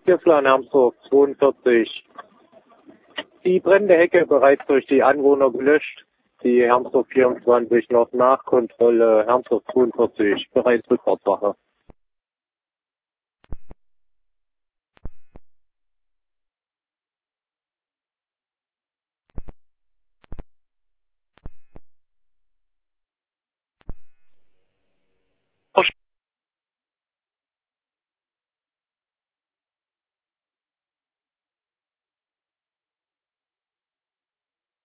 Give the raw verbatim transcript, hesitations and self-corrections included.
Gifler in Hermsdorf zweiundvierzig. Die brennende Hecke bereits durch die Anwohner gelöscht. Die Hermsdorf vierundzwanzig noch Nachkontrolle, Hermsdorf zweiundvierzig, bereits Rückfahrtswache.